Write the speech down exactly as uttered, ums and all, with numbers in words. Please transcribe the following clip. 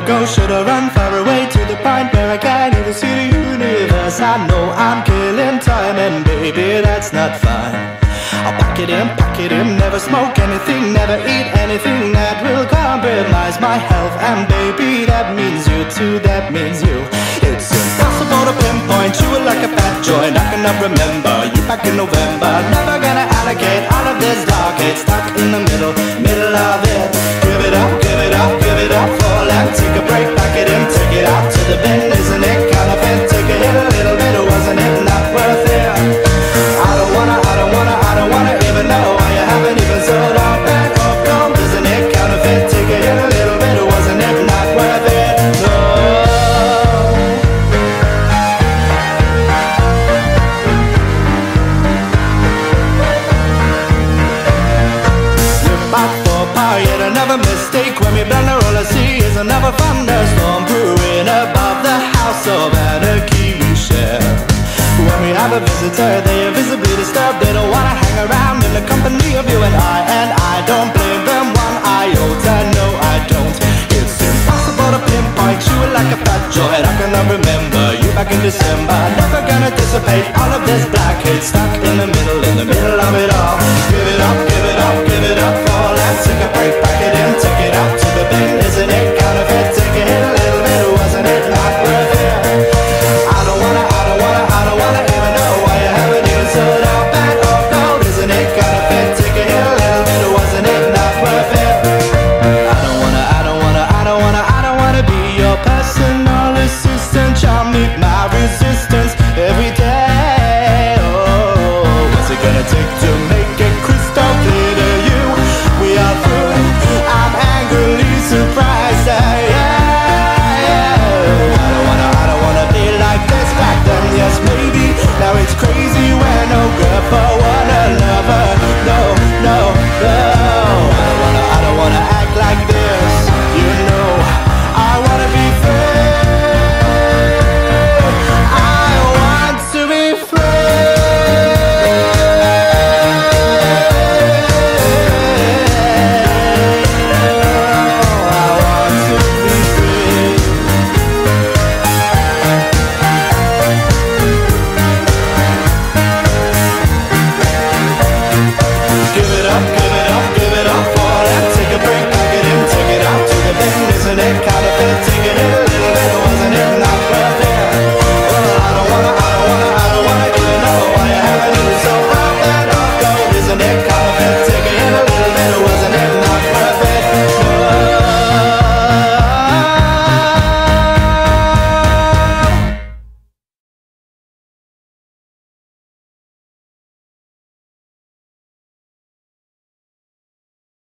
go? Should I run far away to the point where I can't even see the universe? I know I'm killing time, and baby, that's not fine. I'll pack it in, pack it in, never smoke anything, never eat anything that will compromise my health. And baby, that means you too, that means you. It's impossible to pinpoint you like a fat joint. I cannot remember you back in November. Never gonna allocate all of this dark hate. Stuck in the middle, middle of it. Give it up, give it up, give it up. Fall and take a break, pack it in, take it out to the bin. Isn't it kind of fit? Take a hit a little bit, wasn't it not worth it? I don't wanna, I don't wanna, I don't wanna even know why you haven't even sold out that off gold. Isn't it counterfeit? Take a hit a little bit, wasn't it not worth it? No. Slip out for power, yet another mistake. When we bend the roll, I see is another thunderstorm brewing above the house of anarchy we share. When we have a visitor, they are visibly disturbed. They don't wanna hang around in the company of you and I. And I don't blame them one iota, no I don't. It's impossible to pinpoint you like a fat joint. I cannot remember you back in December. Never